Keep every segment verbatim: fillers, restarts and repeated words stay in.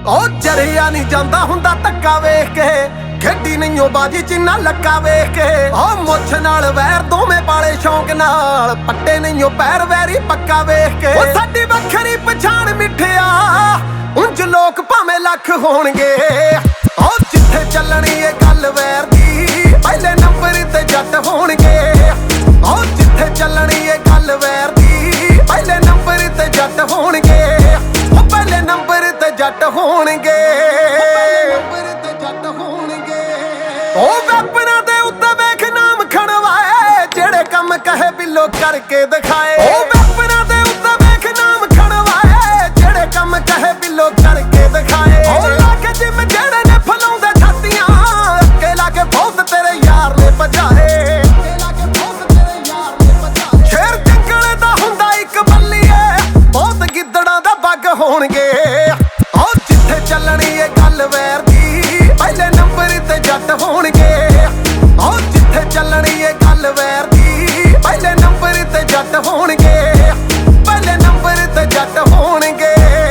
ਉਹ ਜਰਿਆ ਨਹੀਂ ਜਾਂਦਾ ਹੁੰਦਾ ਧੱਕਾ ਵੇਖ ਕੇ, ਖੇਡੀ ਨਹੀਂਓ ਬਾਜੀ ਜਿੰਨਾ ਲੱਕਾ ਵੇਖ ਕੇ। ਉਹ ਮੁੱਛ ਨਾਲ ਵੈਰ ਦੋਵੇਂ ਪਾਲੇ ਸ਼ੌਂਕ ਨਾਲ, ਪੱਟੇ ਨਹੀਂਓ ਪੈਰ ਵੈਰੀ ਪੱਕਾ ਵੇਖ ਕੇ। ਉਹ ਸਾਡੀ ਵੱਖਰੀ ਪਛਾਣ ਮਿੱਠਿਆ, ਉਂਝ ਲੋਕ ਭਾਵੇਂ ਲੱਖ ਹੋਣਗੇ। ਉਹ ਜਿੱਥੇ ਚੱਲਣੀ ਏ ਗੱਲ ਵੈਰ ਦੀ, ਪਹਿਲੇ ਨੰਬਰ ਤੇ ਜੱਟ ਹੋਣਗੇ। ਉਹ ਜਿੱਥੇ ਚੱਲਣੀ ਏ ਗੱਲ ਵੈਰ ਦੀ, ਪਹਿਲੇ ਨੰਬਰ ਤੇ ਜੱਟ ਹੋਣਗੇ। ਉਹ ਪਹਿਲੇ ਨੰਬਰ ਤੇ ਜੱਟ ਹੋਣਗੇ। ਉਹ ਵੈਪਨਾਂ ਦੇ ਉੱਤੇ ਵੇਖ ਨਾਮ ਖਣਵਾਏ, ਜਿਹੜੇ ਕੰਮ ਕਹੇ ਬਿੱਲੋ ਕਰਕੇ ਦਿਖਾਏ। ਉਹ ਵੈਪਨਾਂ ਦੇ ਉੱਤੇ ਵੇਖ ਨਾਮ ਖਣਵਾਏ, ਜਿਹੜੇ ਕੰਮ ਕਹੇ ਬਿੱਲੋ ਕਰਕੇ ਦਿਖਾਏ। ਉਹ ਲਾ ਕੇ ਜਿਮ ਜਿਹੜੇ ਨੇ ਫਲਾਉਂਦੇ ਛਾਤੀਆਂ, ਅੱਗੇ ਲਾ ਕੇ ਬਹੁਤ ਤੇਰੇ ਯਾਰ ਨੇ ਭਜਾਏ। ਸ਼ੇਰ ਜੰਗਲ ਦਾ ਹੁੰਦਾ ਇੱਕ ਬੱਲੀਏ, ਬਹੁਤ ਗਿੱਦੜਾਂ ਦਾ ਬੱਗ ਹੋਣਗੇ। ਉਹ ਜਿੱਥੇ ਚੱਲਣੀ ਏ ਗੱਲ ਵੈਰ ਦੀ, ਪਹਿਲੇ ਨੰਬਰ ਤੇ ਜੱਟ ਹੋਣਗੇ। ਉਹ ਜਿੱਥੇ ਚੱਲਣੀ ਏ ਗੱਲ ਵੈਰ ਦੀ, ਪਹਿਲੇ ਨੰਬਰ ਤੇ ਜੱਟ ਹੋਣਗੇ। ਪਹਿਲੇ ਨੰਬਰ ਤੇ ਜੱਟ ਹੋਣਗੇ।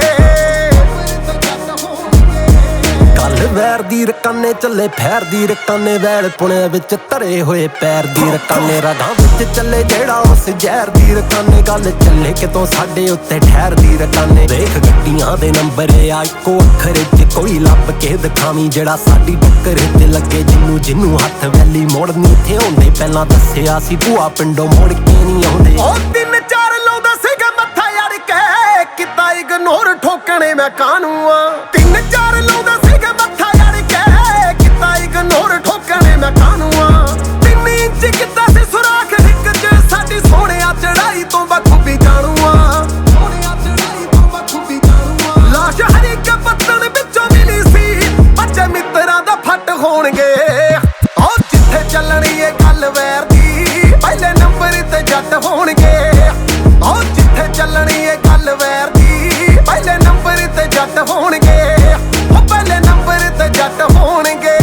ਗੱਲ ਵੈਰ ਦੀ ਰਕਾਨੇ ਚੱਲੇ ਫੈਰ ਦੀ ਰਕਾਨੇ, ਵੈਲ ਪੁਣੇ ਵਿੱਚ ਧਰੇ ਹੋਏ ਪੈਰ ਦੀ ਰਕਾਨੇ। ਰਾਗਾਂ ਵਿੱਚ ਚੱਲੇ ਜਿਹੜਾ ਉਸ ਜ਼ਹਿਰ ਦੀ ਰਕਾਨੇ, ਗੱਲ ਚੱਲੇ ਕਿਤੋਂ ਸਾਡੇ ਉੱਤੇ ਠਹਿਰ ਦੀ ਰਕਾਨੇ। ਦੇਖ ਗੱਡੀਆਂ ਦੇ ਨੰਬਰ ਆ ਇੱਕੋ ਅੱਖਰ ਚ, ਕੋਈ ਲੱਭ ਕੇ ਦਿਖਾਵੀਂ ਜਿਹੜਾ ਸਾਡੀ ਟੱਕਰ ਤੇ ਲੱਗੇ। ਜਿਹਨੂੰ ਜਿਹਨੂੰ ਹੱਥ ਵੈਲੀ ਮੋੜਨੀ ਇੱਥੇ ਆਉਂਦੇ, ਪਹਿਲਾਂ ਦੱਸਿਆ ਸੀ ਭੂਆ ਪਿੰਡੋਂ ਮੁੜ ਕੇ ਨਹੀਂ ਆਉਂਦੇ। ਉਹ ਤਿੰਨ ਚਾਰ ਲਾਉਂਦਾ ਸੀਗਾ ਮੱਥਾ ਯਾਰ ਕੇ, ਕਿਤਾ ਇਗਨੋਰ ਠੋਕਣੇ ਮੈਂ ਕਾਹਨੂੰ ਆ। ਤਿੰਨ ਚਾਰ ਲਾਉਂਦਾ ਸੀਗਾ ਮੱਥਾ ਯਾਰ ਕੇ, ਕਿਤਾ ਇਗਨੋਰ ਠੋਕਣੇ ਮੈਂ ਕਾਹਨੂੰ ਆ। ਤਿੰਨ ਇੰਚ ਕਿੱਦਾਂ ਸੀ ਸੁਰਾਖ ਹਿੱਕ ਚ, ਸਾਡੀ ਸੋਹਣਿਆ ਚੜਾਈ ਤੋਂ ਬਖੂਬੀ ਜਾਣੂ ਆ। ਸੋਹਣਿਆ ਚੜਾਈ ਤੋਂ ਬਖੂਬੀ ਜਾਣੂ ਆ। ਲਾਸ਼ ਹਰ ਇੱਕ ਪੱਤਣ ਵਿੱਚੋਂ ਮਿਲੀ ਸੀ, ਬੱਚੇ ਮਿੱਤਰਾਂ ਦਾ ਫੱਟ ਹੋਣਗੇ। ਉਹ ਜਿੱਥੇ ਚੱਲਣੀ ਏ ਗੱਲ ਵੈਰ ਦੀ, ਪਹਿਲੇ ਨੰਬਰ ਤੇ ਜੱਟ ਹੋਣਗੇ। ਉਹ ਜਿੱਥੇ ਚੱਲਣੀ ਏ ਗੱਲ ਵੈਰ ਦੀ, ਪਹਿਲੇ ਨੰਬਰ ਤੇ ਜੱਟ ਹੋਣਗੇ। ਉਹ ਪਹਿਲੇ ਨੰਬਰ ਤੇ ਜੱਟ ਹੋਣਗੇ।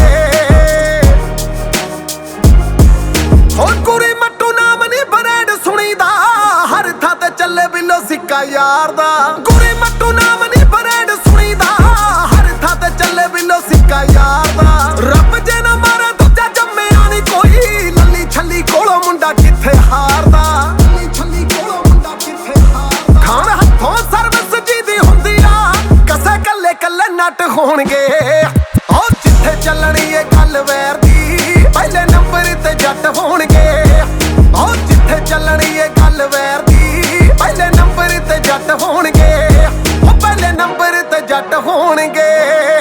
ਉਹ ਗੁਰੀ ਮੱਟੂ ਨਾਮ ਨੀ ਬਰੇਡ ਸੁਣੀਦਾ, ਹਰ ਥਾਂ ਤੇ ਚੱਲੇ ਬਿੱਲੋ ਸਿੱਕਾ ਯਾਰ ਦਾ। ਗੁਰੀ ਮੱਟੂ ਨਾਮ ਨੀ ਬਰੇਡ ਸੁਣੀਦਾ, ਹਰ ਥਾਂ ਤੇ ਚੱਲੇ ਬਿੱਲੋ ਸਿੱਕਾ ਯਾਰ ਦਾ। ਰੱਬ ਜੇ ਨਾ ਮਾਰੇ ਦੂਜਾ ਜੰਮਿਆ ਨੀ ਕੋਈ, ਲੱਲੀ ਛੱਲੀ ਕੋਲੋਂ ਮੁੰਡਾ ਕਿੱਥੇ ਹਾਰਦਾ। ਲੱਲੀ ਛੱਲੀ ਕੋਲੋਂ ਮੁੰਡਾ ਕਿੱਥੇ ਹਾਰਦਾ। ਖਾਣ ਹੱਥੋਂ ਸਰਵਿਸ ਜੀ ਦੀ ਹੁੰਦੀ ਆ, ਕਸੇ ਕੱਲੇ ਕੱਲੇ ਨੱਟ ਹੋਣਗੇ। ਉਹ ਜਿੱਥੇ ਚੱਲਣੀ ਏ ਗੱਲ ਵੈਰ ਦੀ, ਪਹਿਲੇ ਨੰਬਰ ਤੇ ਜੱਟ ਹੋਣਗੇ। ਉਹ ਜਿੱਥੇ ਚੱਲਣੀ ਏ ਗੱਲ ਵੈਰ ਦੀ, ਪਹਿਲੇ ਨੰਬਰ ਤੇ ਜੱਟ ਹੋਣਗੇ। ਉਹ ਪਹਿਲੇ ਨੰਬਰ ਤੇ ਜੱਟ ਹੋਣਗੇ।